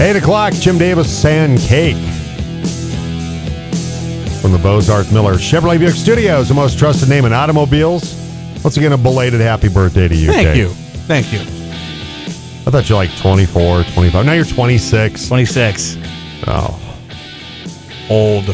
8 o'clock, Jim Davis, Sand Cake. From the Bozarth Miller Chevrolet Buick Studios, the most trusted name in automobiles. Once again, a belated happy birthday to you, Thank Kate. you. Thank you. I thought you were like 24, 25. Now you're 26. 26. Oh. Old.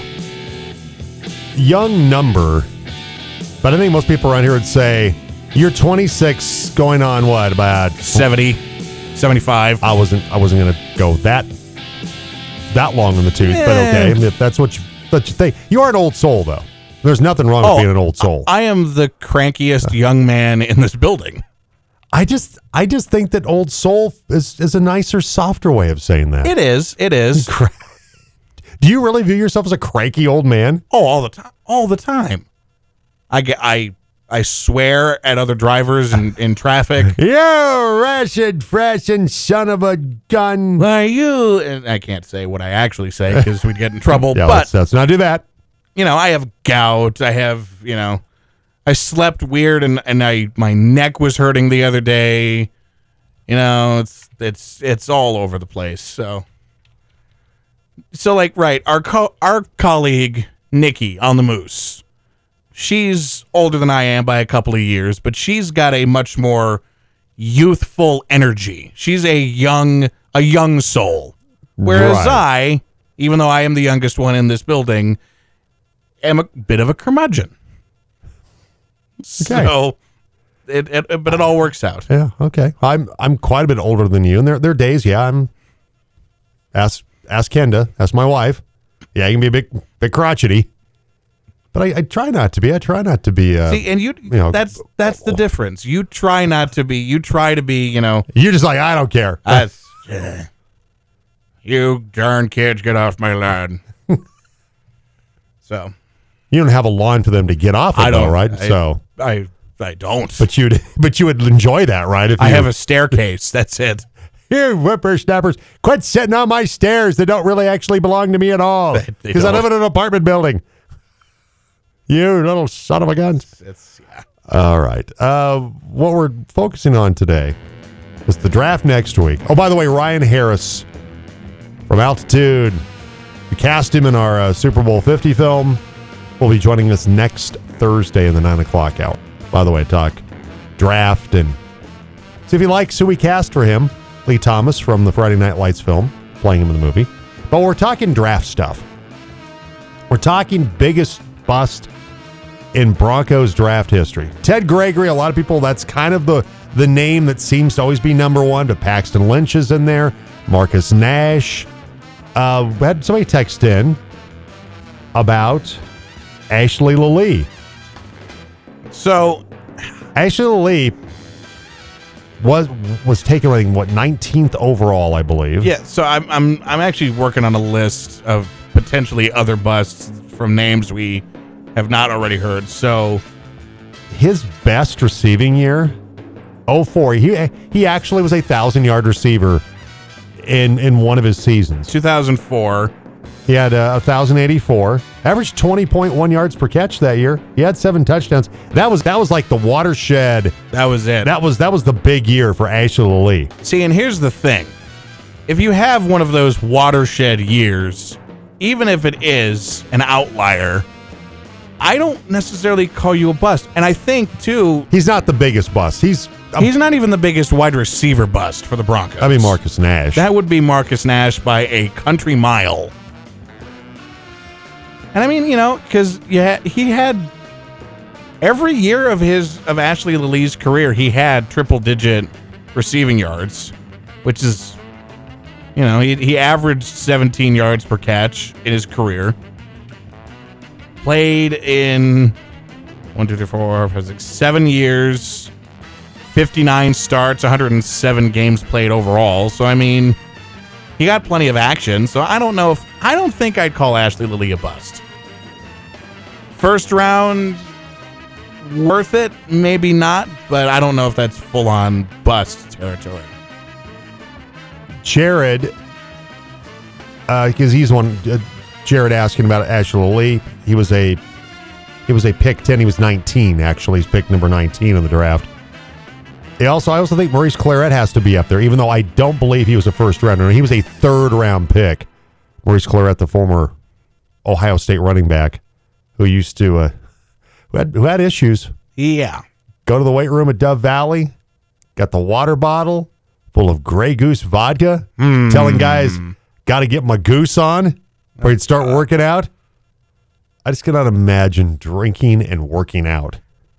Young number. But I think most people around here would say, you're 26 going on what, about 70, 75. I wasn't going to go that long in the tooth, but okay. If that's what you think. You are an old soul, though. There's nothing wrong with being an old soul. I am the crankiest young man in this building. I just think that old soul is a nicer, softer way of saying that. It is. It is. Do you really view yourself as a cranky old man? Oh, all the time. All the time. I swear at other drivers in traffic. You wretched, freshing son of a gun. Why you? And I can't say what I actually say because we'd get in trouble. Yeah, but let's not do that. I have gout. I have, I slept weird and my neck was hurting the other day. It's all over the place. So like, right, our colleague Nikki on the Moose, she's older than I am by a couple of years, but she's got a much more youthful energy. She's a young soul. Whereas Right. I, even though I am the youngest one in this building, am a bit of a curmudgeon. Okay. So, but it all works out. Yeah, okay. I'm quite a bit older than you, and there are days, I'm ask Kenda, ask my wife. Yeah, you can be a bit crotchety. But I try not to be. I try not to be. See, and that's the difference. You try not to be. You try to be. You're just like, I don't care. You darn kids, get off my lawn. So You don't have a lawn for them to get off of, though, right? I don't. But you would enjoy that, right? If I have a staircase. That's it. You whippersnappers, quit sitting on my stairs that don't really actually belong to me at all. Because I live in an apartment building. You little son of a gun. All right. What we're focusing on today is the draft next week. Oh, by the way, Ryan Harris from Altitude. We cast him in our Super Bowl 50 film. Will be joining us next Thursday in the 9 o'clock hour. By the way, talk draft and see if he likes who we cast for him. Lee Thomas from the Friday Night Lights film, playing him in the movie. But we're talking draft stuff. We're talking biggest bust in Broncos draft history. Ted Gregory, a lot of people, that's kind of the name that seems to always be number one, but Paxton Lynch is in there. Marcus Nash. We had somebody text in about Ashley Lilly. So Ashley Lilly was taken, I think, 19th overall, I believe. yeah, so I'm actually working on a list of potentially other busts from names we have not already heard. So His best receiving year, 04. He actually was a 1,000-yard receiver in one of his seasons. 2004. He had 1,084, averaged 20.1 yards per catch that year. He had 7 touchdowns. That was like the watershed. That was it. That was the big year for Ashley Lilly. See, and here's the thing. If you have one of those watershed years, even if it is an outlier, I don't necessarily call you a bust. And I think, too, He's not the biggest bust. He's not even the biggest wide receiver bust for the Broncos. I mean, Marcus Nash. That would be Marcus Nash by a country mile. And I mean, because he had every year of Ashley Lilly's career, he had triple-digit receiving yards, which is, he averaged 17 yards per catch in his career. Played in 7 years, 59 starts, 107 games played overall. So, I mean, he got plenty of action. So I don't think I'd call Ashley Lilly a bust. First round, worth it? Maybe not, but I don't know if that's full-on bust territory. Jared, because he's one. Jared asking about Ashley Lilly. He was a pick 10. He was 19, actually. He's pick number 19 in the draft. I also think Maurice Clarett has to be up there, even though I don't believe he was a first rounder. He was a third-round pick. Maurice Clarett, the former Ohio State running back, who used to who had issues. Yeah. Go to the weight room at Dove Valley, got the water bottle full of Grey Goose vodka, telling guys, got to get my goose on before you'd start working out. I just cannot imagine drinking and working out.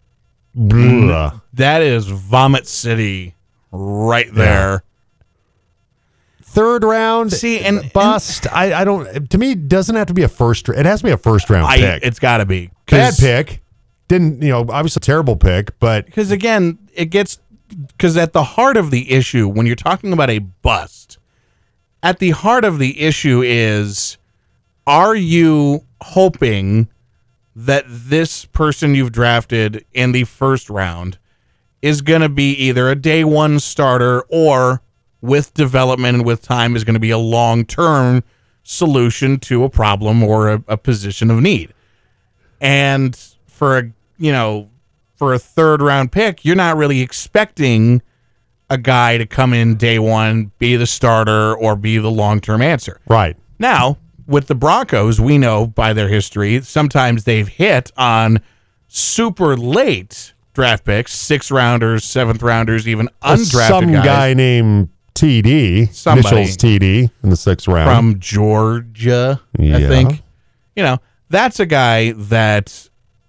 That is Vomit City right there. Yeah. Third round, bust. I don't. To me, it doesn't have to be a first. It has to be a first round pick. It's got to be bad pick. Didn't obviously a terrible pick, but because again, because at the heart of the issue, when you're talking about a bust, at the heart of the issue is, are you hoping that this person you've drafted in the first round is going to be either a day one starter or with development and with time is going to be a long-term solution to a problem or a position of need? And for a third round pick, you're not really expecting a guy to come in day one, be the starter or be the long-term answer. Right. Now, with the Broncos, we know by their history, sometimes they've hit on super late draft picks, 6th rounders, 7th rounders, even undrafted some guys. Guy named TD, initials TD in the 6th round. From Georgia, I think. That's a guy that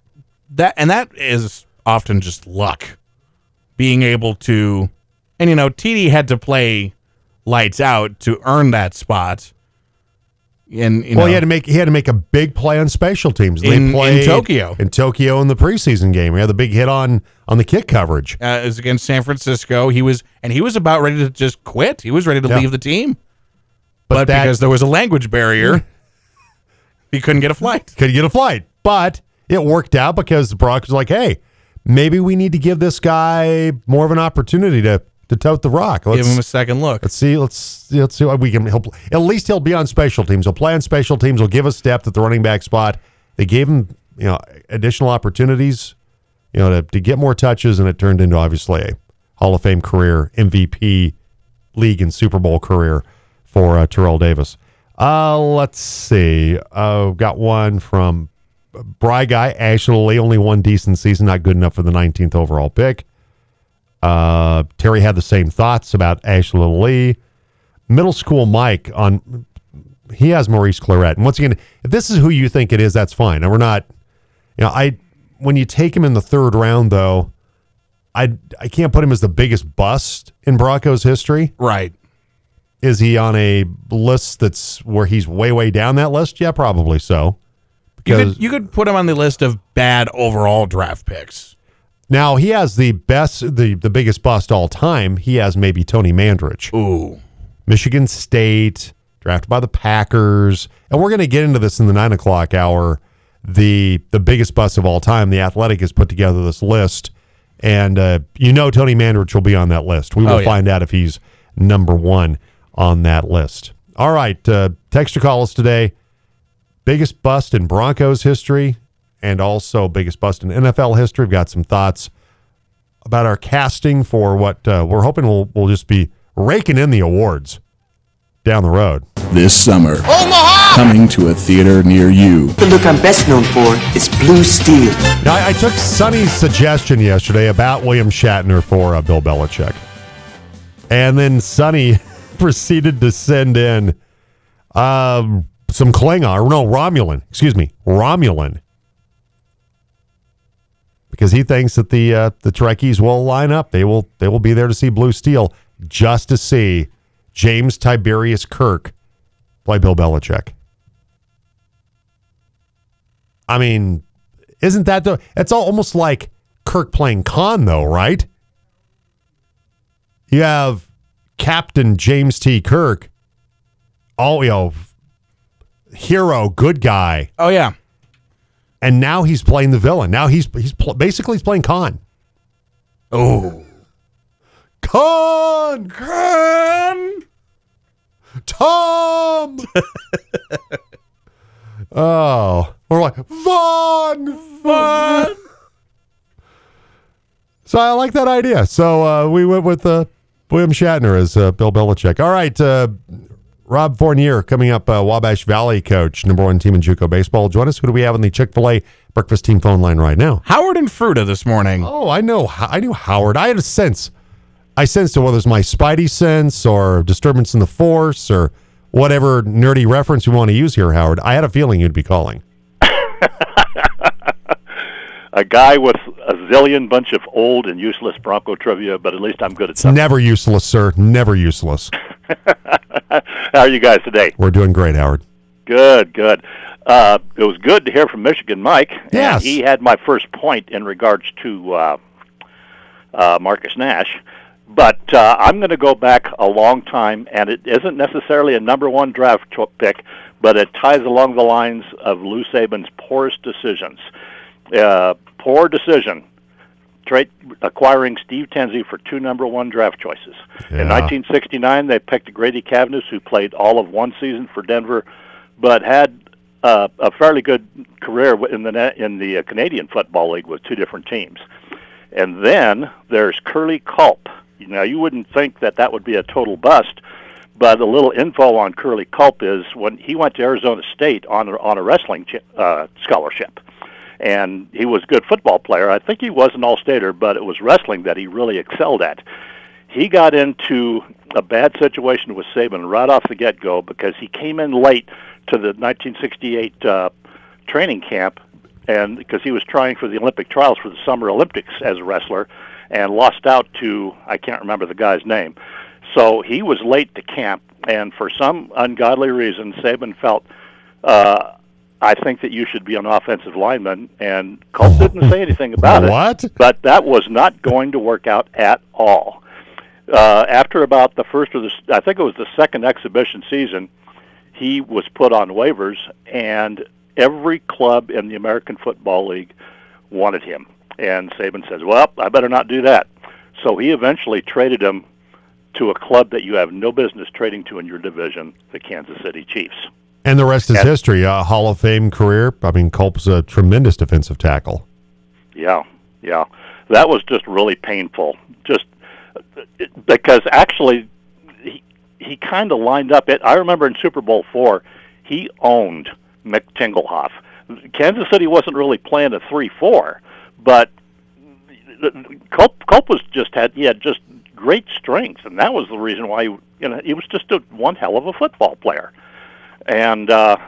is often just luck. Being able to, and TD had to play lights out to earn that spot. And he had to make a big play on special teams. They played in Tokyo in the preseason game. He had the big hit on the kick coverage. It was against San Francisco. He was about ready to just quit. He was ready to leave the team, but because there was a language barrier, he couldn't get a flight. But it worked out because the Broncos were like, hey, maybe we need to give this guy more of an opportunity to tote the rock. Give him a second look. Let's see what we can help. At least he'll be on special teams. He'll play on special teams. He'll give us depth at the running back spot. They gave him, additional opportunities, to get more touches, and it turned into obviously a Hall of Fame career, MVP, league and Super Bowl career for Terrell Davis. Let's see. Got one from Bry Guy. Ashley Lee, only one decent season, not good enough for the 19th overall pick. Terry had the same thoughts about Ashley Lee. Middle school Mike he has Maurice Clarett. And once again, if this is who you think it is, that's fine. And we're not, when you take him in the 3rd round though, I can't put him as the biggest bust in Broncos history. Right. Is he on a list that's where he's way, way down that list? Yeah, probably so. You could put him on the list of bad overall draft picks. Now, he has the biggest bust all time. He has maybe Tony Mandrich. Ooh. Michigan State, drafted by the Packers. And we're going to get into this in the 9 o'clock hour. The biggest bust of all time. The Athletic has put together this list. And Tony Mandrich will be on that list. We will find out if he's number 1 on that list. All right. Text or call us today. Biggest bust in Broncos history. And also biggest bust in NFL history. We've got some thoughts about our casting for what we're hoping we'll just be raking in the awards down the road. This summer, coming to a theater near you. The look I'm best known for is Blue Steel. Now, I took Sonny's suggestion yesterday about William Shatner for Bill Belichick. And then Sonny proceeded to send in some Klingon. No, Romulan. Excuse me. Romulan. Because he thinks that the Trekkies will line up. They will be there to see Blue Steel just to see James Tiberius Kirk play Bill Belichick. I mean, isn't that it's almost like Kirk playing Khan, though, right? You have Captain James T. Kirk, hero, good guy. Oh yeah. And now he's playing the villain. Now he's basically playing Khan. Oh. Khan! Tom! Oh. Or like, Vaughn! So I like that idea. So we went with William Shatner as Bill Belichick. All right, Rob Fournier coming up, Wabash Valley coach, number 1 team in JUCO baseball. Join us. Who do we have on the Chick-fil-A breakfast team phone line right now? Howard and Fruta this morning. Oh, I know. I knew Howard. I had a sense. I sensed it, whether it's my spidey sense or disturbance in the force or whatever nerdy reference you want to use here, Howard. I had a feeling you'd be calling. A guy with a zillion bunch of old and useless Bronco trivia, but at least I'm good at something. Never useless, sir. Never useless. How are you guys today? We're doing great, Howard. Good, good. It was good to hear from Michigan Mike. Yes. And he had my first point in regards to Marcus Nash. But I'm going to go back a long time, and it isn't necessarily a number 1 draft pick, but it ties along the lines of Lou Saban's poorest decisions. Poor decision, acquiring Steve Tenzi for 2 number 1 draft choices. Yeah. In 1969, they picked Grady Cavness, who played all of 1 season for Denver, but had a fairly good career in the Canadian Football League with 2 different teams. And then there's Curly Culp. Now, you wouldn't think that would be a total bust, but a little info on Curly Culp is when he went to Arizona State on a wrestling scholarship. And he was a good football player. I think he was an all-stater, but it was wrestling that he really excelled at. He got into a bad situation with Saban right off the get-go because he came in late to the 1968 training camp, and because he was trying for the Olympic trials for the Summer Olympics as a wrestler, and lost out to, I can't remember the guy's name. So he was late to camp, and for some ungodly reason, Saban felt, I think that you should be an offensive lineman, and Culp didn't say anything about it. What? But that was not going to work out at all. After about the first or I think it was the second exhibition season, he was put on waivers, and every club in the American Football League wanted him. And Saban says, well, I better not do that. So he eventually traded him to a club that you have no business trading to in your division, the Kansas City Chiefs. And the rest is history. Hall of Fame career. I mean, Culp's a tremendous defensive tackle. Yeah. That was just really painful. Just because actually he kind of lined up it. I remember in Super Bowl IV, he owned Mick Tingelhoff. Kansas City wasn't really playing a 3-4, but Culp was he had just great strength, and that was the reason why he was just one hell of a football player. And that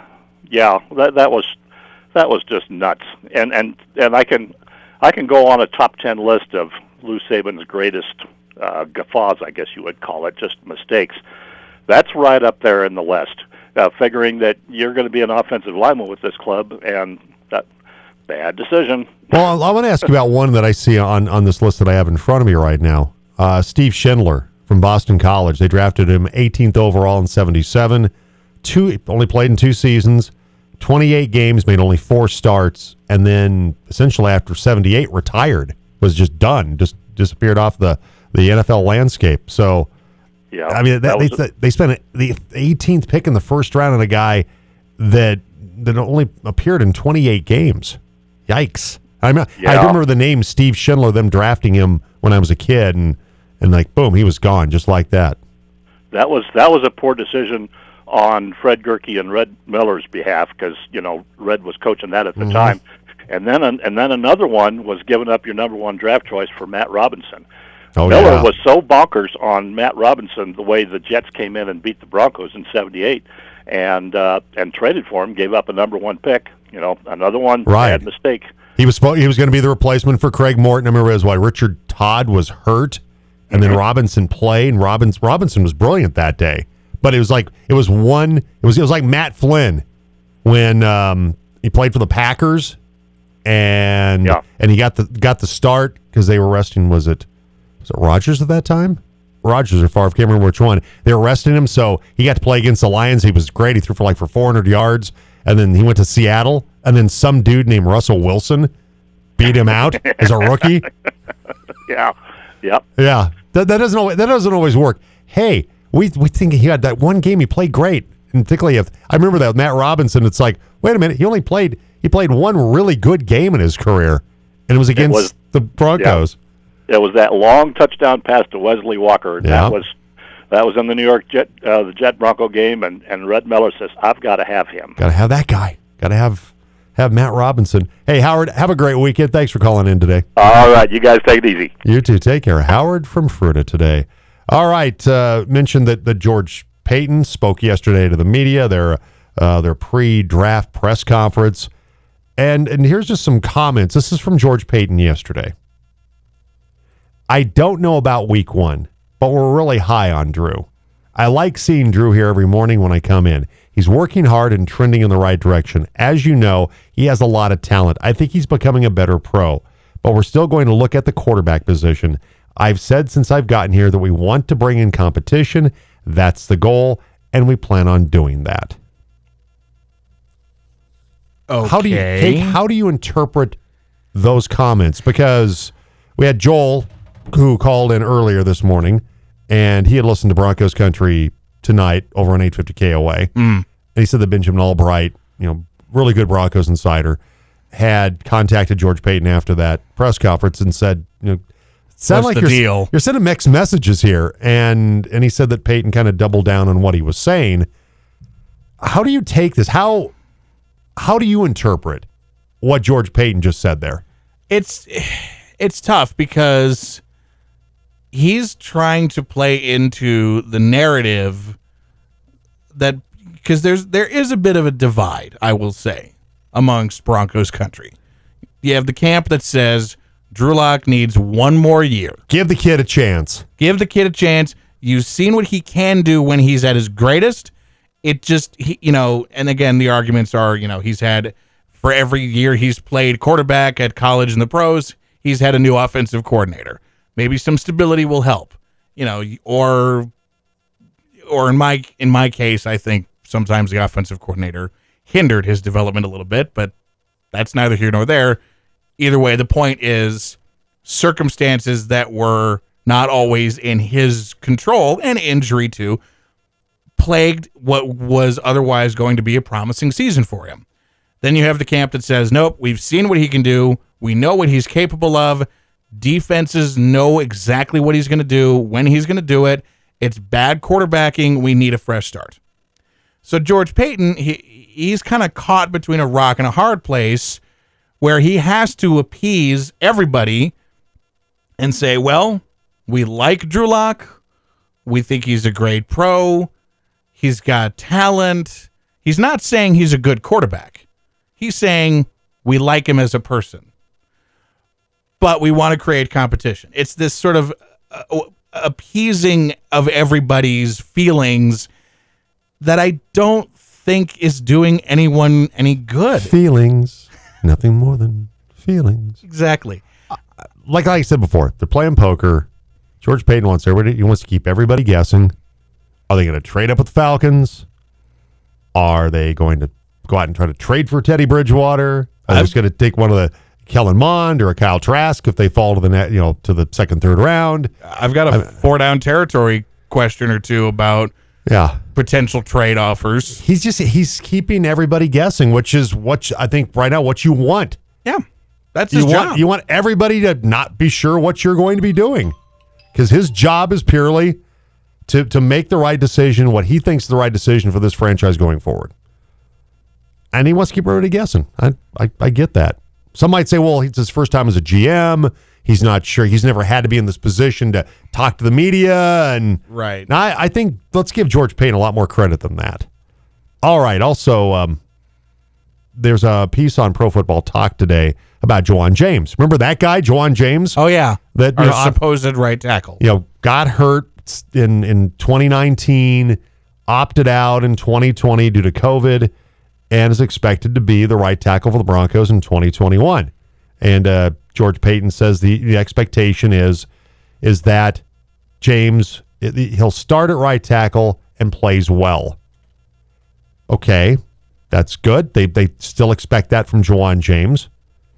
was just nuts. And I can go on a top 10 list of Lou Saban's greatest guffaws, I guess you would call it, just mistakes. That's right up there in the list. Figuring that you're going to be an offensive lineman with this club, and that bad decision. Well, I want to ask you about one that I see on this list that I have in front of me right now. Steve Schindler from Boston College. They drafted him 18th overall in 1977. Only played in 2 seasons, 28 games, made only 4 starts, and then essentially after 1978 retired. Was just done, just disappeared off the NFL landscape. So, yeah, I mean, they spent the 18th pick in the first round on a guy that only appeared in 28 games. Yikes! I remember the name Steve Schindler, them drafting him when I was a kid, and like boom, he was gone just like that. That was a poor decision on Fred Gerke and Red Miller's behalf, because Red was coaching that at the time, and then another one was giving up your number 1 draft choice for Matt Robinson. Miller was so bonkers on Matt Robinson, the way the Jets came in and beat the Broncos in '78, and traded for him, gave up a number 1 pick. Another one bad mistake. He was going to be the replacement for Craig Morton. I remember it was why Richard Todd was hurt, and then Robinson played, and Robinson was brilliant that day. But it was like Matt Flynn when he played for the Packers, and he got the start because they were resting. Was it Rodgers at that time? Rodgers or Favre, can't remember which one. They were resting him, so he got to play against the Lions. He was great. He threw for 400 yards, and then he went to Seattle, and then some dude named Russell Wilson beat him out as a rookie. Yeah. Yep. Yeah. That doesn't always work. Hey. We think he had that one game he played great, and particularly I remember that with Matt Robinson. It's like, wait a minute, he played one really good game in his career, and it was against the Broncos. It was that long touchdown pass to Wesley Walker. And Yeah. that was in the New York the Jet Bronco game, and Red Miller says, "I've got to have him." Got to have that guy. Got to have Matt Robinson. Hey, Howard, have a great weekend. Thanks for calling in today. All right, you guys take it easy. You too. Take care. Howard from Fruita today. All right. Mentioned that George Paton spoke yesterday to the media, their pre-draft press conference. And here's just some comments. This is from George Paton yesterday. I don't know about week 1, but we're really high on Drew. I like seeing Drew here every morning when I come in. He's working hard and trending in the right direction. As you know, he has a lot of talent. I think he's becoming a better pro, but we're still going to look at the quarterback position. I've said since I've gotten here that we want to bring in competition. That's the goal, and we plan on doing that. Okay. How do you interpret those comments? Because we had Joel, who called in earlier this morning, and he had listened to Broncos Country tonight over on 850 KOA. And he said that Benjamin Albright, really good Broncos insider, had contacted George Paton after that press conference and said, sound What's like the deal? You're sending mixed messages here. And he said that Paton kind of doubled down on what he was saying. How do you take this? How do you interpret what George Paton just said there? It's tough because he's trying to play into the narrative that, because there is a bit of a divide, I will say, amongst Broncos country. You have the camp that says Drew Lock needs one more year. Give the kid a chance. Give the kid a chance. You've seen what he can do when he's at his greatest. It just, and again, the arguments are, he's had, for every year he's played quarterback at college and the pros, he's had a new offensive coordinator. Maybe some stability will help, or in my case, I think sometimes the offensive coordinator hindered his development a little bit, but that's neither here nor there. Either way, the point is circumstances that were not always in his control, and injury too, plagued what was otherwise going to be a promising season for him. Then you have the camp that says, nope, we've seen what he can do. We know what he's capable of. Defenses know exactly what he's going to do, when he's going to do it. It's bad quarterbacking. We need a fresh start. So George Paton, he's kind of caught between a rock and a hard place where he has to appease everybody and say, well, we like Drew Lock. We think he's a great pro. He's got talent. He's not saying he's a good quarterback. He's saying we like him as a person. But we want to create competition. It's this sort of appeasing of everybody's feelings that I don't think is doing anyone any good. Feelings. Nothing more than feelings. Exactly. Like I said before, they're playing poker. George Paton wants to keep everybody guessing. Are they going to trade up with the Falcons? Are they going to go out and try to trade for Teddy Bridgewater? Are they just going to take one of the Kellen Mond or a Kyle Trask if they fall to the to the second, third round? I've got a 4-down territory question or two about potential trade offers. He's keeping everybody guessing, which is what I think right now what you want. Yeah, that's his job. You want everybody to not be sure what you're going to be doing, because his job is purely to make the right decision, what he thinks is the right decision for this franchise going forward. And he wants to keep everybody guessing. I get that. Some might say, well, it's his first time as a GM. He's not sure. He's never had to be in this position to talk to the media. And right. Now, I think let's give George Paton a lot more credit than that. All right. Also, there's a piece on Pro Football Talk today about Juwan James. Remember that guy, Juwan James? Oh, yeah. That our supposed right tackle. Got hurt in 2019, opted out in 2020 due to COVID, and is expected to be the right tackle for the Broncos in 2021. And George Paton says the expectation is that James, he'll start at right tackle and plays well. Okay, that's good. They still expect that from Juwan James.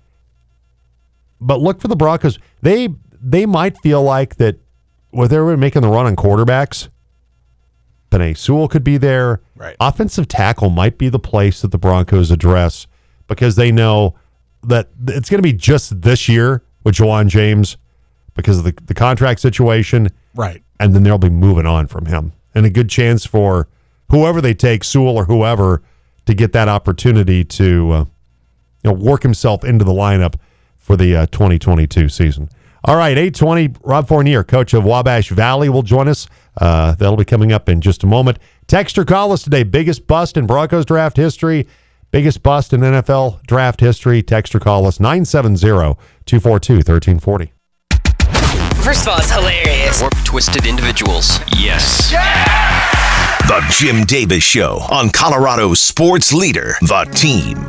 But look for the Broncos. They might feel like that where they were making the run on quarterbacks, Penei Sewell could be there. Right. Offensive tackle might be the place that the Broncos address, because they know that it's going to be just this year with Juwan James, because of the contract situation. Right. And then they'll be moving on from him. And a good chance for whoever they take, Sewell or whoever, to get that opportunity to work himself into the lineup for the 2022 season. All right, 8:20, Rob Fournier, coach of Wabash Valley, will join us. That'll be coming up in just a moment. Text or call us today. Biggest bust in Broncos draft history, biggest bust in NFL draft history. Text or call us 970-242-1340. First of all, it's hilarious. Warped, twisted individuals. Yes. The Jim Davis Show on Colorado Sports Leader, The Team.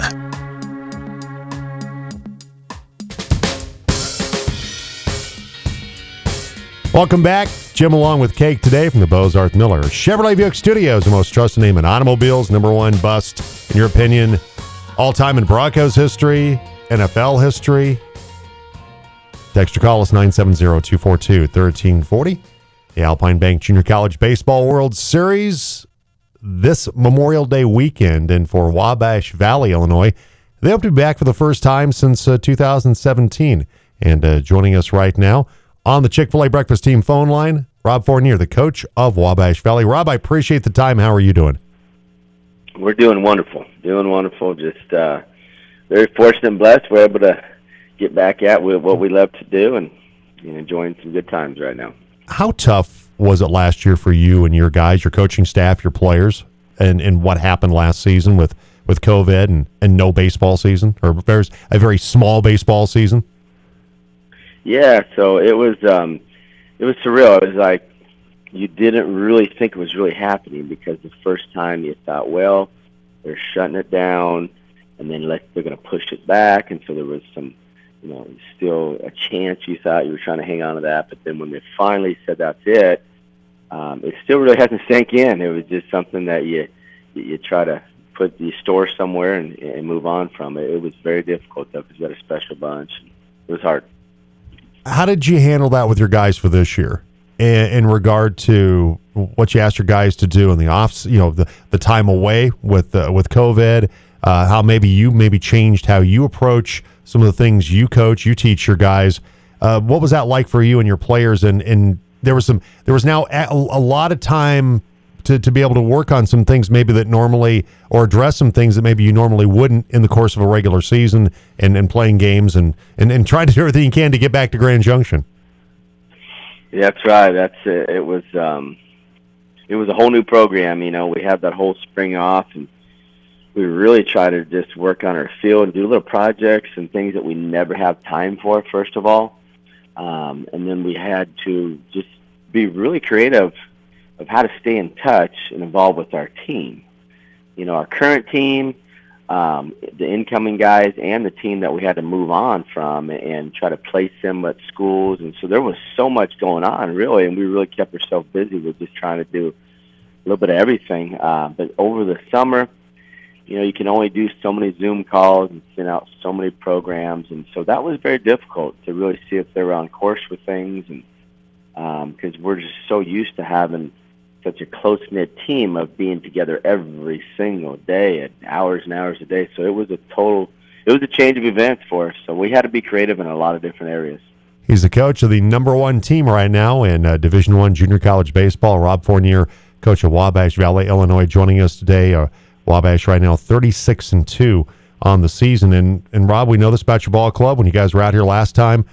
Welcome back. Jim along with Cake today from the Bozarth Miller Chevrolet Buick Studios, the most trusted name in automobiles. Number one bust, in your opinion, all time in Broncos history, NFL history. Text or call us 970-242-1340. The Alpine Bank Junior College Baseball World Series this Memorial Day weekend. And for Wabash Valley, Illinois, they hope to be back for the first time since 2017. And joining us right now on the Chick-fil-A Breakfast Team phone line, Rob Fournier, the coach of Wabash Valley. Rob, I appreciate the time. How are you doing? We're doing wonderful. Just very fortunate and blessed. We're able to get back at what we love to do and enjoying some good times right now. How tough was it last year for you and your guys, your coaching staff, your players, and what happened last season with COVID and no baseball season, or there's a very small baseball season? Yeah, so it was surreal. It was like you didn't really think it was really happening, because the first time you thought, well, they're shutting it down, and then they're going to push it back, and so there was some, still a chance you thought you were trying to hang on to that. But then when they finally said that's it, it still really hasn't sank in. It was just something that you try to put the store somewhere and move on from it. It was very difficult, though, because we had a special bunch. It was hard. How did you handle that with your guys for this year in regard to what you asked your guys to do in the off, the time away with COVID, how maybe you changed how you approach some of the things you coach, you teach your guys. What was that like for you and your players? And there was now a lot of time to be able to work on some things maybe that normally, or address some things that maybe you normally wouldn't in the course of a regular season, and playing games and trying to do everything you can to get back to Grand Junction. Yeah, that's right. It was a whole new program. We had that whole spring off, and we really try to just work on our field and do little projects and things that we never have time for, first of all. And then we had to just be really creative of how to stay in touch and involved with our team. Our current team, the incoming guys, and the team that we had to move on from and try to place them at schools. And so there was so much going on, really, and we really kept ourselves busy with just trying to do a little bit of everything. But over the summer, you can only do so many Zoom calls and send out so many programs. And so that was very difficult to really see if they were on course with things. And because we're just so used to having such a close-knit team of being together every single day and hours a day. So it was a change of events for us. So we had to be creative in a lot of different areas. He's the coach of the number one team right now in Division I junior college baseball. Rob Fournier, coach of Wabash Valley, Illinois, joining us today. Wabash right now 36-2 on the season. And Rob, we know this about your ball club. When you guys were out here last time,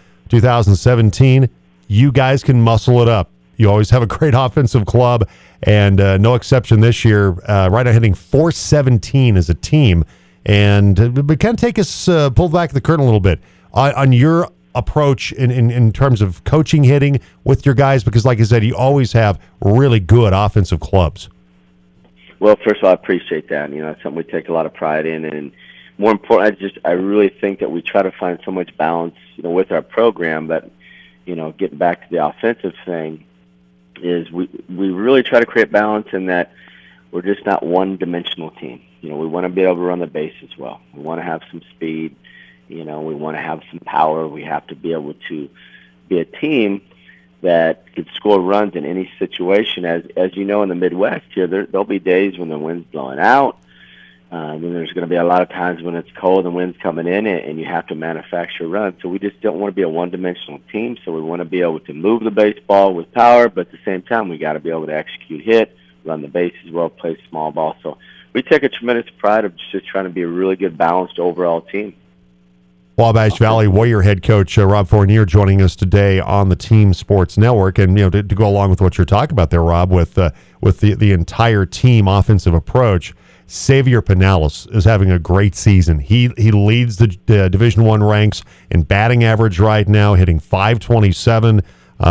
2017, you guys can muscle it up. You always have a great offensive club, and no exception this year. Right now hitting .417 as a team. And but kind of take us, pull back the curtain a little bit on your approach in terms of coaching hitting with your guys, because like I said, you always have really good offensive clubs. Well, first of all, I appreciate that. It's something we take a lot of pride in. And more important, I really think that we try to find so much balance, with our program. But, getting back to the offensive thing, is we really try to create balance in that we're just not one-dimensional team. We want to be able to run the bases well. We want to have some speed. We want to have some power. We have to be able to be a team that could score runs in any situation. As you know, in the Midwest here, there'll be days when the wind's blowing out, Then there's going to be a lot of times when it's cold and wind's coming in and you have to manufacture runs. So we just don't want to be a one-dimensional team. So we want to be able to move the baseball with power, but at the same time we got to be able to execute hit, run the bases well, play small ball. So we take a tremendous pride of just trying to be a really good, balanced overall team. Wabash Valley Warrior head coach Rob Fournier joining us today on the Team Sports Network, and to go along with what you're talking about there, Rob, with the entire team offensive approach. Xavier Pinales is having a great season. He leads the Division I ranks in batting average right now, hitting .527,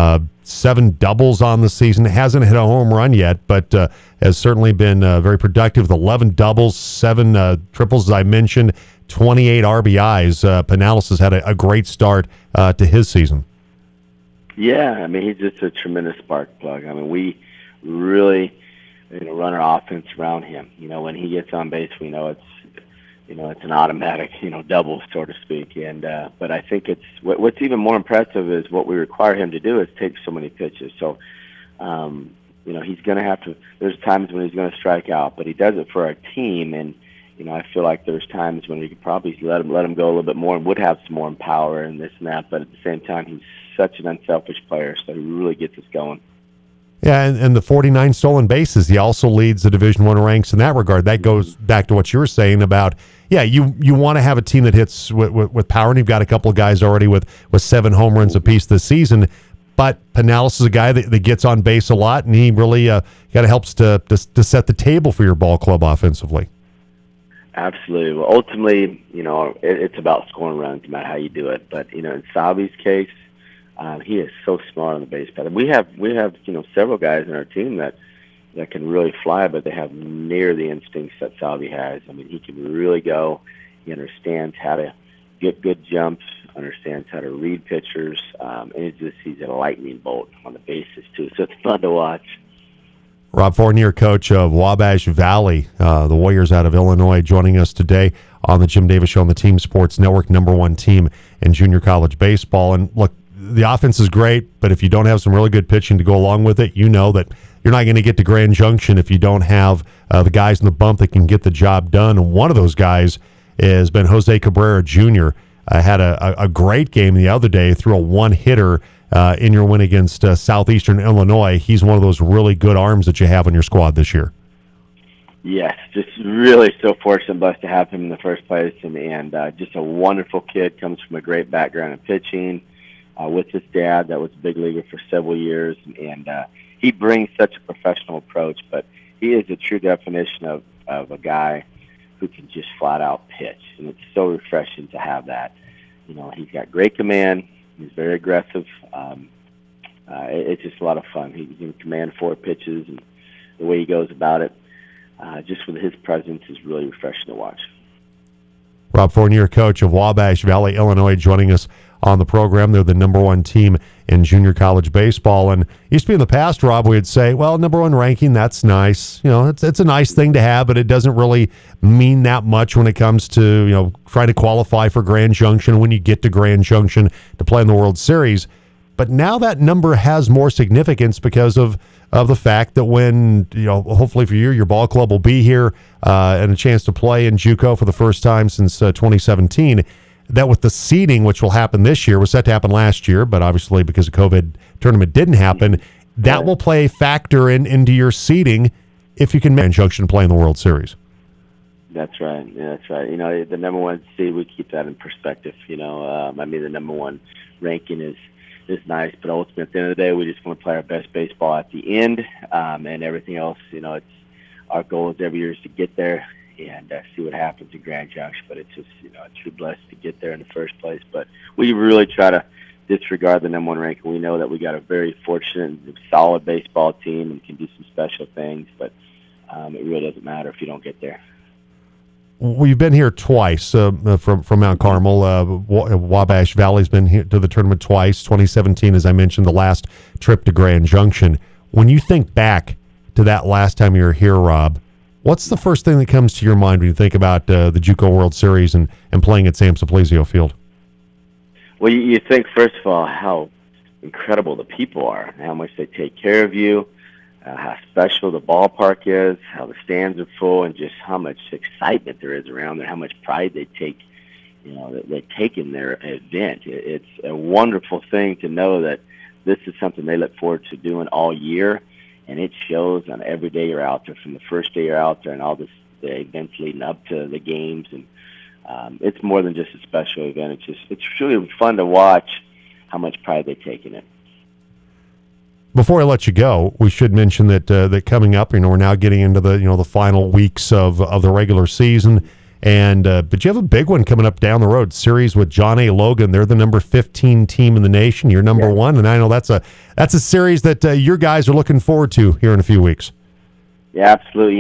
7 doubles on the season. Hasn't hit a home run yet, but has certainly been very productive with 11 doubles, 7 triples, as I mentioned, 28 RBIs. Pinales has had a great start to his season. Yeah, I mean, he's just a tremendous spark plug. I mean, we really run our offense around him. When he gets on base, we know it's an automatic, double, so to speak. And but I think it's what's even more impressive is what we require him to do is take so many pitches. So, he's going to have to. There's times when he's going to strike out, but he does it for our team. And I feel like there's times when we could probably let him go a little bit more and would have some more power and this and that. But at the same time, he's such an unselfish player, so he really gets us going. Yeah, and the 49 stolen bases, he also leads the Division I ranks in that regard. That goes back to what you were saying about, you want to have a team that hits with power, and you've got a couple of guys already with 7 home runs apiece this season. But Pinales is a guy that gets on base a lot, and he really helps to set the table for your ball club offensively. Absolutely. Well, ultimately, it's about scoring runs, no matter how you do it. But in Salvi's case, he is so smart on the base path. We have several guys in our team that can really fly, but they have near the instincts that Salvi has. I mean, he can really go. He understands how to get good jumps, understands how to read pitchers, and he's a lightning bolt on the bases too. So it's fun to watch. Rob Fournier, coach of Wabash Valley, the Warriors out of Illinois, joining us today on the Jim Davis Show on the Team Sports Network, #1 team in junior college baseball. And look, the offense is great, but if you don't have some really good pitching to go along with it, you know that you're not going to get to Grand Junction if you don't have the guys in the bump that can get the job done. And one of those guys has been Jose Cabrera Jr. Had a great game the other day, threw a one-hitter in your win against Southeastern Illinois. He's one of those really good arms that you have on your squad this year. Yes, just really so fortunate and blessed to have him in the first place, and just a wonderful kid, comes from a great background in pitching. With his dad, that was a big leaguer for several years, and he brings such a professional approach, but he is a true definition of a guy who can just flat out pitch, and it's so refreshing to have that. He's got great command. He's very aggressive. It's just a lot of fun. He can command 4 pitches, and the way he goes about it, just with his presence, is really refreshing to watch. Rob Fournier, coach of Wabash Valley, Illinois, joining us on the program. They're the #1 team in junior college baseball. And used to be in the past, Rob, we'd say, well, #1 ranking, that's nice. It's a nice thing to have, but it doesn't really mean that much when it comes to, trying to qualify for Grand Junction when you get to Grand Junction to play in the World Series. But now that number has more significance because of the fact that when, hopefully for you, your ball club will be here and a chance to play in JUCO for the first time since 2017, that with the seeding, which will happen this year, was set to happen last year, but obviously because of COVID, tournament didn't happen, that will play a factor into your seeding if you can Grand Junction play in the World Series. That's right. Yeah, that's right. The #1 seed, we keep that in perspective. The #1 ranking is nice, but ultimately at the end of the day, we just want to play our best baseball at the end, and everything else. It's our goal is every year is to get there and see what happens in Grand Junction. But it's just a true blessing to get there in the first place. But we really try to disregard the #1 ranking. We know that we got a very fortunate and solid baseball team and can do some special things, but it really doesn't matter if you don't get there. We've been here twice from Mount Carmel. Wabash Valley's been here to the tournament twice. 2017, as I mentioned, the last trip to Grand Junction. When you think back to that last time you were here, Rob, what's the first thing that comes to your mind when you think about the JUCO World Series and playing at Sam Simplesio Field? Well, you think, first of all, how incredible the people are, how much they take care of you. how special the ballpark is, how the stands are full, and just how much excitement there is around there, how much pride they take, that they take in their event. It's a wonderful thing to know that this is something they look forward to doing all year, and it shows on every day you're out there, from the first day you're out there and all the events leading up to the games. And it's more than just a special event. It's really fun to watch how much pride they take in it. Before I let you go, we should mention that coming up, we're now getting into the final weeks of the regular season, and but you have a big one coming up down the road. Series with John A. Logan. They're the number 15 team in the nation. You're number one, and I know that's a series that your guys are looking forward to here in a few weeks. Yeah, absolutely.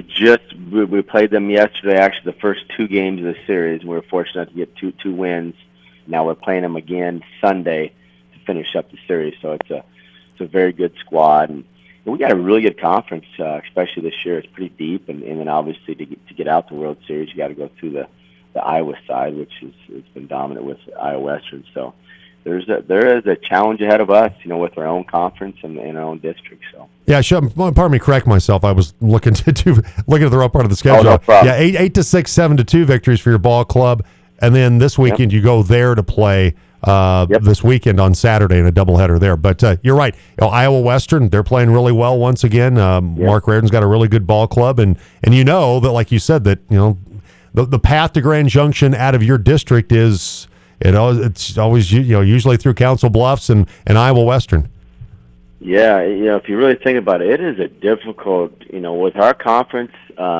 We played them yesterday. Actually, the first 2 games of the series. We were fortunate to get two wins. Now we're playing them again Sunday to finish up the series. So it's a very good squad, and we got a really good conference, especially this year. It's pretty deep, and then obviously to get out the World Series, you got to go through the Iowa side, which has been dominant with Iowa Western. So there is a challenge ahead of us, with our own conference and our own district. So yeah, pardon me, correct myself. I was looking at the rough part of the schedule. Oh, no problem. Yeah, 8-6, 7-2 victories for your ball club, and then this weekend you go there to play. This weekend on Saturday in a doubleheader there. But you're right. Iowa Western, they're playing really well once again. Mark Reardon's got a really good ball club, and that, like you said, that the path to Grand Junction out of your district is it's always usually through Council Bluffs and Iowa Western. Yeah, if you really think about it, it is a difficult, with our conference.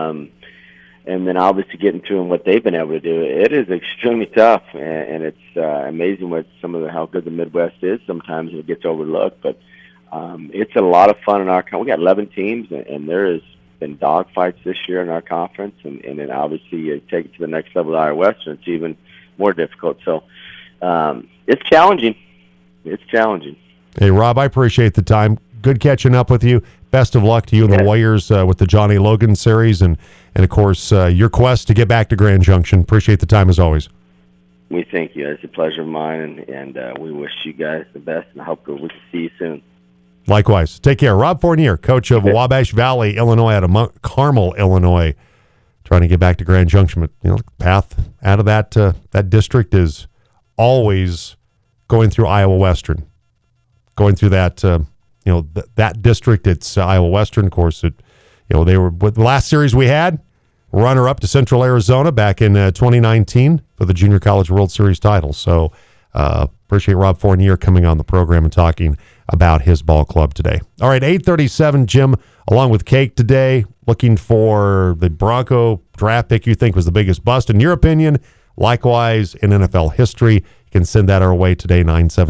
And then obviously getting through and what they've been able to do, it is extremely tough, and it's amazing what how good the Midwest is. Sometimes it gets overlooked, but it's a lot of fun in our conference. We got 11 teams, and there has been dogfights this year in our conference, and then obviously you take it to the next level at Iowa Western, it's even more difficult. So it's challenging. It's challenging. Hey, Rob, I appreciate the time. Good catching up with you. Best of luck to you and the Warriors with the Johnny Logan series, and of course, your quest to get back to Grand Junction. Appreciate the time as always. We thank you. It's a pleasure of mine, and we wish you guys the best, and I hope we can see you soon. Likewise. Take care. Rob Fournier, coach of Wabash Valley, Illinois, out of Mount Carmel, Illinois, trying to get back to Grand Junction. But, path out of that district is always going through Iowa Western. Going through that, that district, it's Iowa Western. Of course, they were with the last series we had, runner-up to Central Arizona back in 2019 for the Junior College World Series title. So appreciate Rob Fournier coming on the program and talking about his ball club today. All right, 8:37, Jim, along with Cake today, looking for the Bronco draft pick you think was the biggest bust in your opinion. Likewise, in NFL history, you can send that our way today,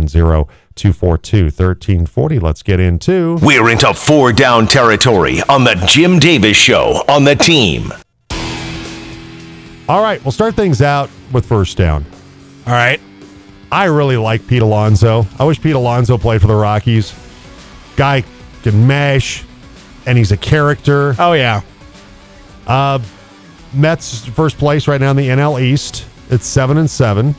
970-242-1340. Let's get into... We're into 4 down territory on the Jim Davis Show on the team. All right, we'll start things out with first down. All right. I really like Pete Alonso. I wish Pete Alonso played for the Rockies. Guy can mash, and he's a character. Oh, yeah. Mets first place right now in the NL East. It's 7-7.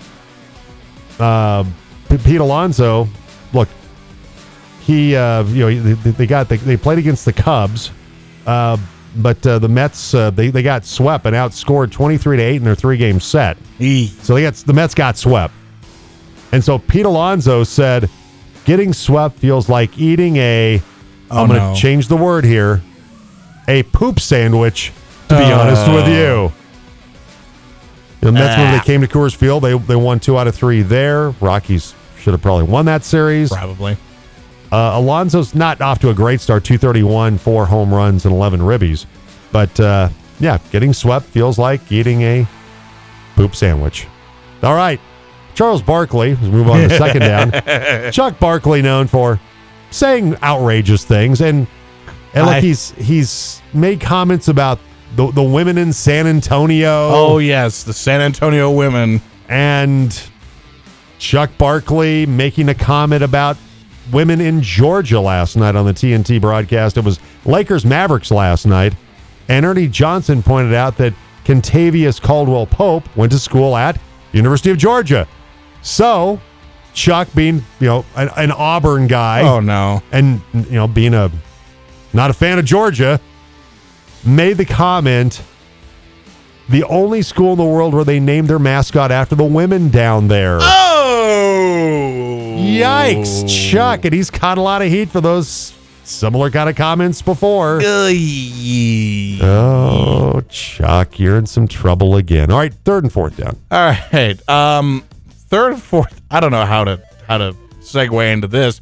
Pete Alonso, look, he they played against the Cubs, but the Mets they got swept and outscored 23-8 in their 3-game set. So the Mets got swept, and so Pete Alonso said, "Getting swept feels like eating I'm going to change the word here, a poop sandwich." To be honest with you. The Mets, when they came to Coors Field, they won 2 out of 3 there. Rockies should have probably won that series. Probably. Alonso's not off to a great start, 231, 4 home runs, and 11 ribbies. But, getting swept feels like eating a poop sandwich. All right. Charles Barkley, let's move on to second down. Chuck Barkley, known for saying outrageous things. And look, he's made comments about the women in San Antonio. Oh, yes, the San Antonio women. And Chuck Barkley making a comment about women in Georgia last night on the TNT broadcast. It was Lakers-Mavericks last night. And Ernie Johnson pointed out that Kentavious Caldwell-Pope went to school at University of Georgia. So Chuck being, an Auburn guy. Oh, no. And, being a not a fan of Georgia, made the comment, the only school in the world where they named their mascot after the women down there. Oh! Yikes, Chuck. And he's caught a lot of heat for those similar kind of comments before. Oh, Chuck, you're in some trouble again. All right, 3rd and 4th down. All right. 3rd and 4th. I don't know how to segue into this.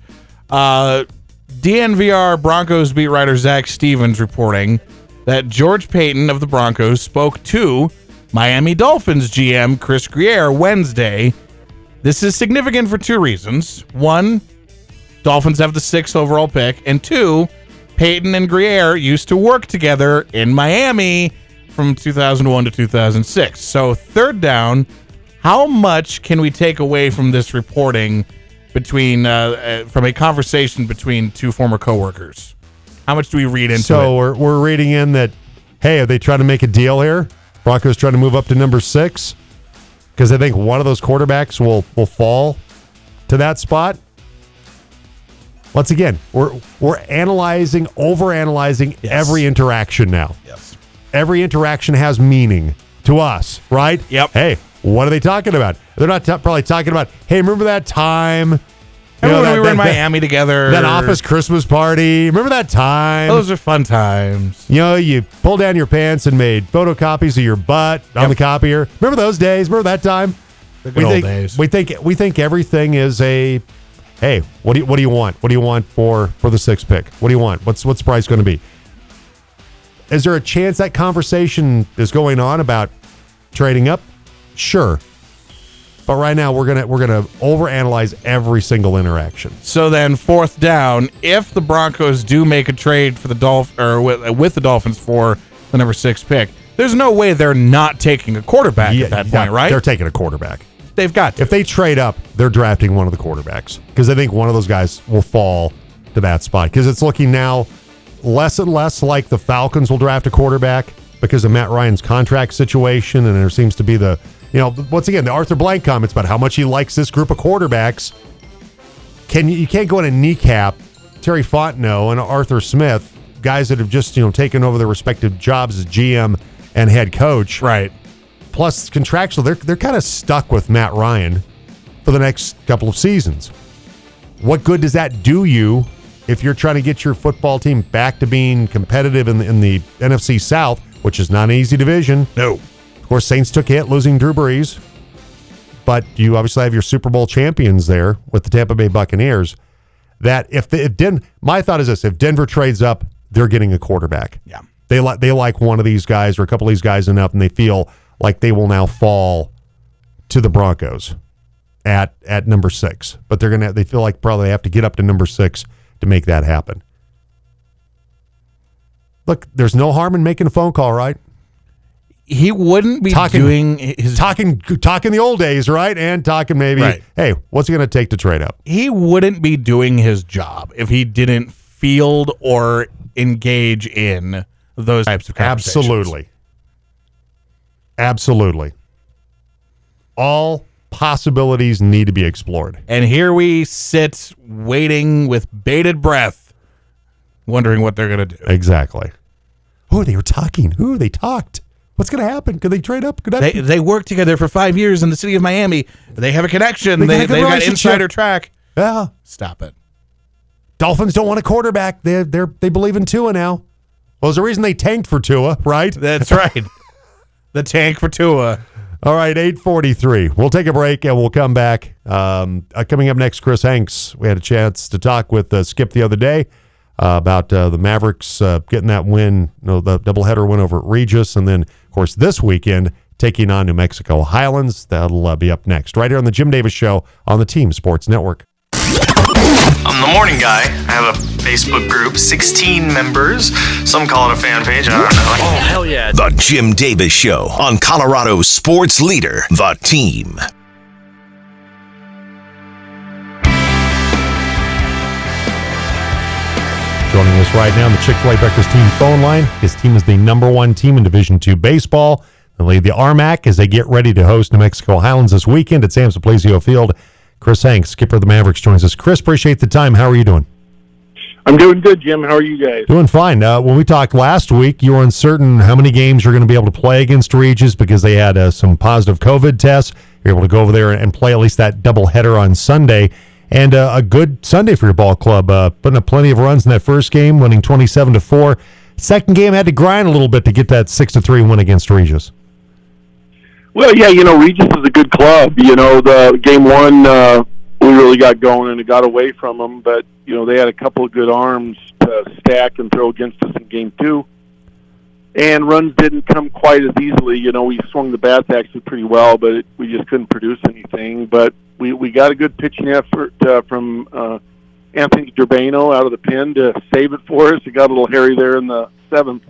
DNVR Broncos beat writer Zach Stevens reporting that George Paton of the Broncos spoke to Miami Dolphins GM Chris Grier Wednesday. This is significant for 2 reasons. 1, Dolphins have the 6th overall pick, and 2, Paton and Grier used to work together in Miami from 2001 to 2006. So 3rd down, how much can we take away from this reporting between from a conversation between 2 former coworkers? How much do we read into it? So we're reading in that, hey, are they trying to make a deal here? Broncos trying to move up to number 6 because they think one of those quarterbacks will fall to that spot. Once again, we're overanalyzing every interaction now. Yes. Every interaction has meaning to us, right? Yep. Hey, what are they talking about? They're not probably talking about, hey, remember that time? Remember when we were in Miami together? That office Christmas party. Remember that time? Those are fun times. You pulled down your pants and made photocopies of your butt on the copier. Remember those days? Remember that time? The good old days. We think everything is a, hey, what do you want? What do you want for the 6th pick? What do you want? What's the price going to be? Is there a chance that conversation is going on about trading up? Sure. But right now we're gonna overanalyze every single interaction. So then 4th down, if the Broncos do make a trade for the with the Dolphins for the number 6 pick, there's no way they're not taking a quarterback at that point, right? They're taking a quarterback. They've got to. If they trade up, they're drafting one of the quarterbacks because they think one of those guys will fall to that spot because it's looking now less and less like the Falcons will draft a quarterback because of Matt Ryan's contract situation, and there seems to be once again, the Arthur Blank comments about how much he likes this group of quarterbacks. You can't go in and kneecap Terry Fontenot and Arthur Smith, guys that have just taken over their respective jobs as GM and head coach. Right. Plus contractual, they're kind of stuck with Matt Ryan for the next couple of seasons. What good does that do you if you're trying to get your football team back to being competitive in the NFC South, which is not an easy division? No. Of course, Saints took a hit losing Drew Brees, but you obviously have your Super Bowl champions there with the Tampa Bay Buccaneers. That my thought is this: if Denver trades up, they're getting a quarterback. Yeah, they like one of these guys or a couple of these guys enough, and they feel like they will now fall to the Broncos at number 6. But they feel like probably they have to get up to number 6 to make that happen. Look, there's no harm in making a phone call, right? He wouldn't be doing his talking the old days, right? And talking maybe, hey, what's it going to take to trade up? He wouldn't be doing his job if he didn't field or engage in those types of conversations. Absolutely. All possibilities need to be explored. And here we sit waiting with bated breath, wondering what they're going to do. Exactly. Oh, they were talking. Ooh, they talked. What's going to happen? Could they trade up? They worked together for 5 years in the city of Miami. They have a connection. They've got insider track. Yeah. Stop it. Dolphins don't want a quarterback. They believe in Tua now. Well, there's a reason they tanked for Tua, right? That's right. The tank for Tua. All right, 8:43. We'll take a break and we'll come back. Coming up next, Chris Hanks. We had a chance to talk with Skip the other day about the Mavericks getting that win, the doubleheader win over at Regis, and then, of course, this weekend taking on New Mexico Highlands. That'll be up next, right here on the Jim Davis Show on the Team Sports Network. I'm the morning guy. I have a Facebook group, 16 members. Some call it a fan page. I don't know. Oh, hell yeah. The Jim Davis Show on Colorado Sports Leader, The Team. Joining us right now on the Chick-fil-A Breakfast Team phone line. His team is the #1 team in Division II baseball. They lead the RMAC as they get ready to host New Mexico Highlands this weekend at Sam Simplesio Field. Chris Hanks, skipper of the Mavericks, joins us. Chris, appreciate the time. How are you doing? I'm doing good, Jim. How are you guys? Doing fine. When we talked last week, you were uncertain how many games you're going to be able to play against Regis because they had some positive COVID tests. You're able to go over there and play at least that doubleheader on Sunday. And a good Sunday for your ball club, putting up plenty of runs in that first game, winning 27-4. Second game had to grind a little bit to get that 6-3 win against Regis. Well, yeah, Regis is a good club. The game one, we really got going and it got away from them, but they had a couple of good arms to stack and throw against us in game two. And runs didn't come quite as easily. We swung the bats actually pretty well, but we just couldn't produce anything. But we got a good pitching effort from Anthony Durbano out of the pen to save it for us. It got a little hairy there in the seventh.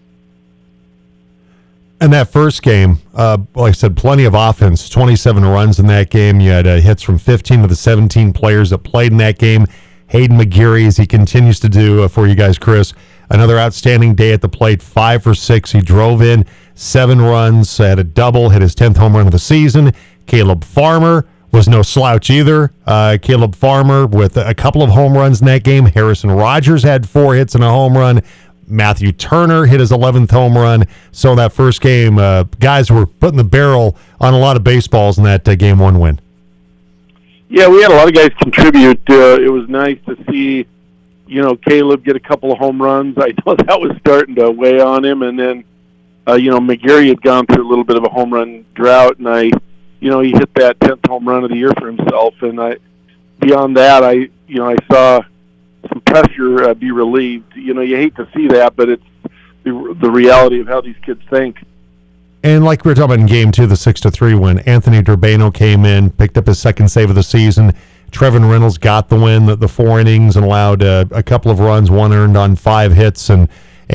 And that first game, like I said, plenty of offense, 27 runs in that game. You had hits from 15 of the 17 players that played in that game. Hayden McGeary, as he continues to do for you guys, Chris, another outstanding day at the plate, 5 for 6. He drove in 7 runs, had a double, hit his 10th home run of the season. Caleb Farmer was no slouch either. Caleb Farmer with a couple of home runs in that game. Harrison Rogers had 4 hits and a home run. Matthew Turner hit his 11th home run. So that first game, guys were putting the barrel on a lot of baseballs in that game one win. Yeah, we had a lot of guys contribute. It was nice to see, Caleb get a couple of home runs. I know that was starting to weigh on him. And then, McGarry had gone through a little bit of a home run drought, and he hit that 10th home run of the year for himself. And beyond that, I saw some pressure be relieved. You hate to see that, but it's the reality of how these kids think. And like we were talking about in game 2, the 6-3 win, Anthony Durbano came in, picked up his second save of the season. Trevin Reynolds got the win, the 4 innings, and allowed a couple of runs, 1 earned on 5 hits, and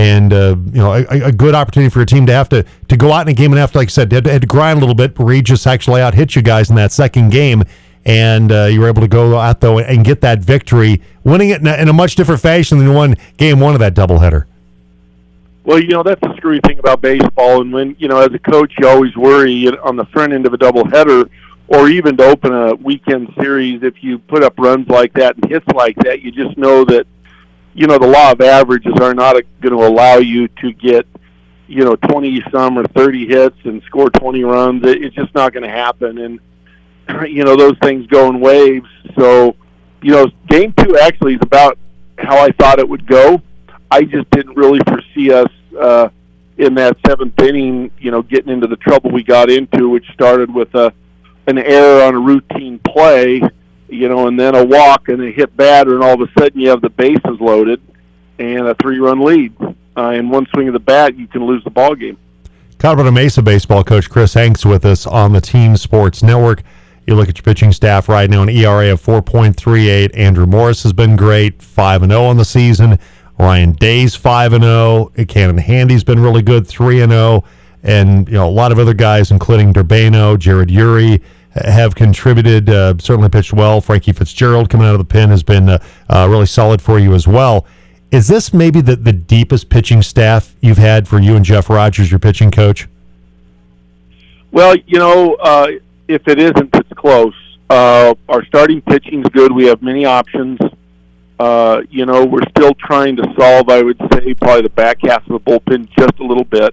a good opportunity for your team to have to go out in a game and have to, like I said, had to grind a little bit. Regis actually out-hit you guys in that second game, and you were able to go out, though, and get that victory, winning it in a much different fashion than you won game 1 of that doubleheader. Well, that's the screwy thing about baseball, and when, as a coach, you always worry on the front end of a doubleheader, or even to open a weekend series, if you put up runs like that and hits like that, you just know that, the law of averages are not going to allow you to get, 20-some or 30 hits and score 20 runs. It's just not going to happen, and, those things go in waves. So, game 2 actually is about how I thought it would go. I just didn't really foresee us in that 7th inning, getting into the trouble we got into, which started with an error on a routine play, and then a walk and a hit batter, and all of a sudden you have the bases loaded and a 3-run lead. In one swing of the bat, you can lose the ball game. Colorado Mesa baseball coach Chris Hanks with us on the Team Sports Network. You look at your pitching staff right now, an ERA of 4.38. Andrew Morris has been great, 5-0 on the season. Ryan Day's 5-0. Cannon Handy's been really good, 3-0. And a lot of other guys, including Durbano, Jared Urey, have contributed. Certainly pitched well. Frankie Fitzgerald coming out of the pen has been really solid for you as well. Is this maybe the deepest pitching staff you've had for you and Jeff Rogers, your pitching coach? Well, if it isn't, it's close. Our starting pitching's good. We have many options. We're still trying to solve, I would say, probably the back half of the bullpen just a little bit.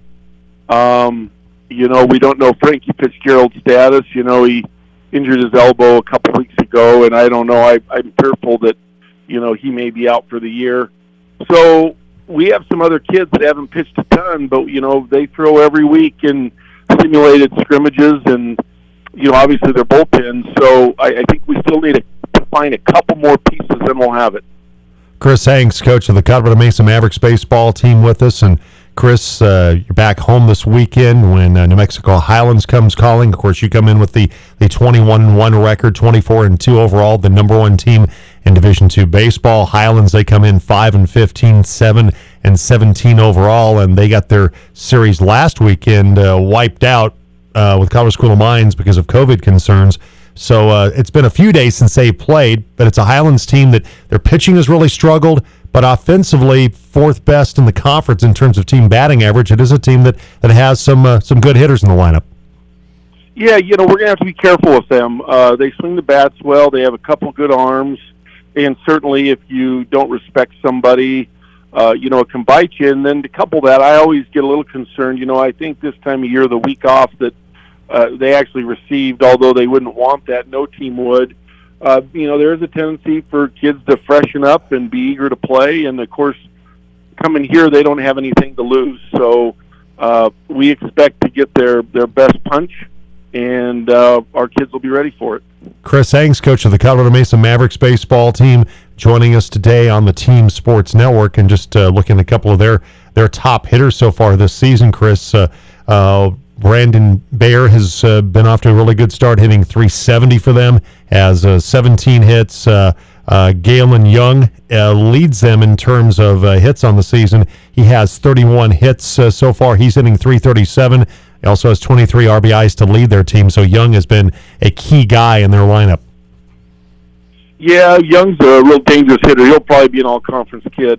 We don't know Frankie Fitzgerald's status. He injured his elbow a couple weeks ago, and I don't know. I'm fearful that, he may be out for the year. So we have some other kids that haven't pitched a ton, but, they throw every week in simulated scrimmages, and, obviously they're bullpens. So I think we still need to find a couple more pieces, and we'll have it. Chris Hanks, coach of the Colorado Mesa Mavericks baseball team with us. And Chris, you're back home this weekend when New Mexico Highlands comes calling. Of course, you come in with the 21-1 record, 24-2 overall, the number 1 team in Division II baseball. Highlands, they come in 5-15, 7-17 overall, and they got their series last weekend wiped out with Colorado School of Mines because of COVID concerns. So it's been a few days since they played, but it's a Highlands team that their pitching has really struggled, but offensively, 4th best in the conference in terms of team batting average. It is a team that has some good hitters in the lineup. Yeah, we're going to have to be careful with them. They swing the bats well. They have a couple good arms. and certainly if you don't respect somebody, it can bite you. And then to couple that, I always get a little concerned. I think this time of year, the week off that they actually received, although they wouldn't want that, no team would. There is a tendency for kids to freshen up and be eager to play. And, of course, coming here, they don't have anything to lose. So we expect to get their best punch, and our kids will be ready for it. Chris Hanks, coach of the Colorado Mesa Mavericks baseball team, joining us today on the Team Sports Network, and just looking at a couple of their top hitters so far this season, Chris. Brandon Bayer has been off to a really good start, hitting .370 for them, has 17 hits. Galen Young leads them in terms of hits on the season. He has 31 hits so far. He's hitting .337. He also has 23 RBIs to lead their team, so Young has been a key guy in their lineup. Yeah, Young's a real dangerous hitter. He'll probably be an all-conference kid.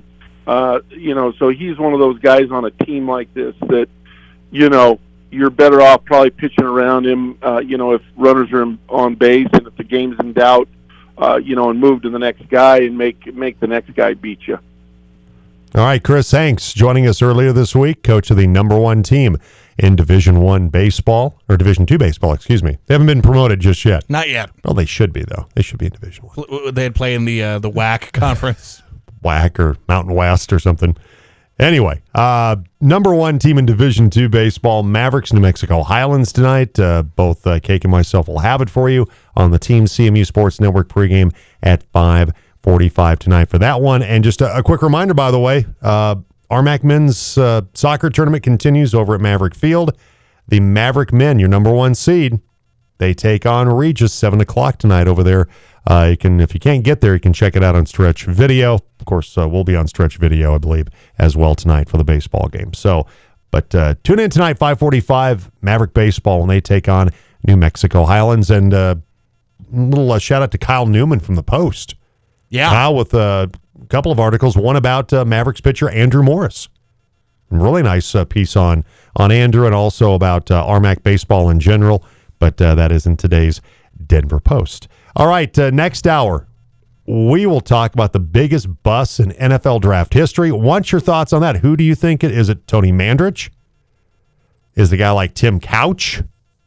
So he's one of those guys on a team like this that, you're better off probably pitching around him, if runners are on base and if the game's in doubt, and move to the next guy and make the next guy beat you. All right, Chris Hanks joining us earlier this week, coach of the number one team in Division I baseball, or Division II baseball, excuse me. They haven't been promoted just yet. Not yet. Well, they should be, though. They should be in Division I. They'd play in the WAC conference. WAC or Mountain West or something. Anyway, number one team in Division II baseball, Mavericks, New Mexico Highlands tonight. Both Cake and myself will have it for you on the Team CMU Sports Network pregame at 5:45 tonight for that one. And just a quick reminder, by the way, RMAC men's soccer tournament continues over at Maverick Field. The Maverick men, your number one seed, they take on Regis 7 o'clock tonight over there. If you can't get there, you can check it out on Stretch Video. Of course, we'll be on Stretch Video, I believe, as well tonight for the baseball game. But tune in tonight, 5:45, Maverick baseball, when they take on New Mexico Highlands. And a little shout out to Kyle Newman from the Post. Yeah, Kyle with a couple of articles, one about Mavericks pitcher Andrew Morris. Really nice piece on Andrew, and also about RMAC baseball in general. But that is in today's Denver Post. All right, next hour, we will talk about the biggest bust in NFL draft history. Want your thoughts on that? Who do you think it is? Is it Tony Mandrich? Is the guy like Tim Couch?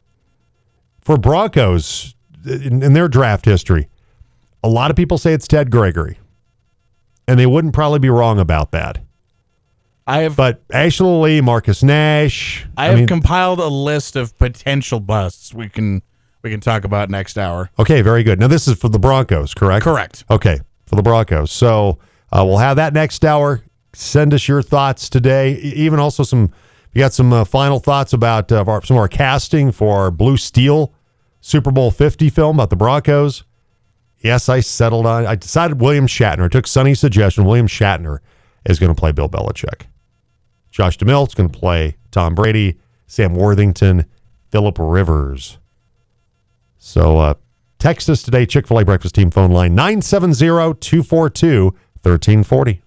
For Broncos, in their draft history, a lot of people say it's Ted Gregory, and they wouldn't probably be wrong about that. But Ashley Lee, Marcus Nash. I have compiled a list of potential busts we can talk about next hour. Okay, very good. Now, this is for the Broncos, correct? Correct. Okay, for the Broncos. So we'll have that next hour. Send us your thoughts today. Even also you got some final thoughts about some of our casting for our Blue Steel Super Bowl 50 film about the Broncos. Yes, I decided William Shatner. I took Sonny's suggestion. William Shatner is going to play Bill Belichick. Josh DeMille is going to play Tom Brady, Sam Worthington, Phillip Rivers. So text us today, Chick-fil-A Breakfast Team phone line, 970-242-1340.